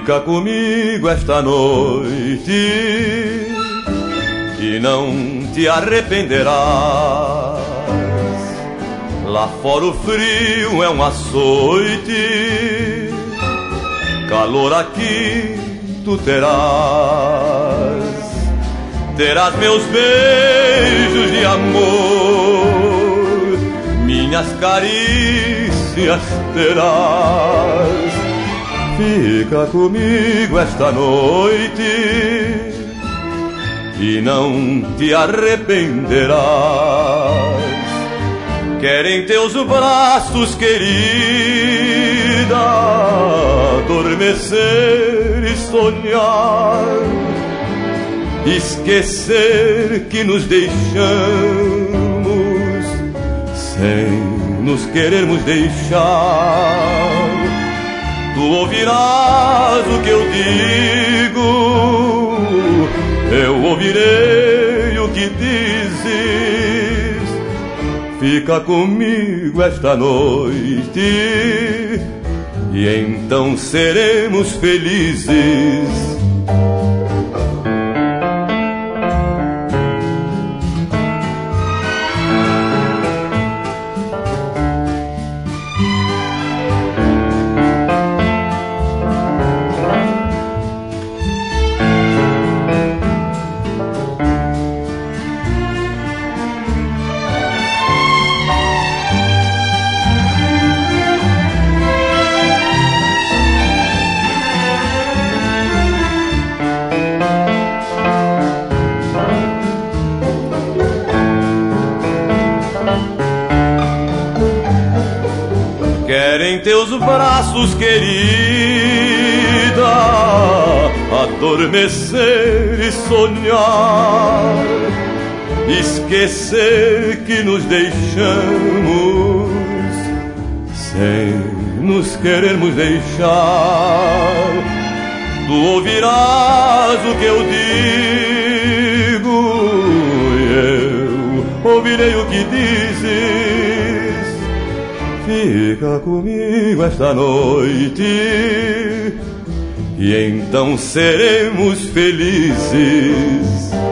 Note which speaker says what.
Speaker 1: Fica comigo esta noite e não te arrependerás. Lá fora o frio é um açoite, calor aqui tu terás. Terás meus beijos de amor, minhas carícias terás. Fica comigo esta noite e não te arrependerás. Querem teus braços, querida, adormecer e sonhar, esquecer que nos deixamos sem nos querermos deixar. Tu ouvirás o que eu digo, eu ouvirei o que dizes. Fica comigo esta noite e então seremos felizes. Querem teus braços, querida, adormecer e sonhar, esquecer que nos deixamos sem nos querermos deixar. Tu ouvirás o que eu digo e eu ouvirei o que dizes. Fica comigo esta noite e então seremos felizes.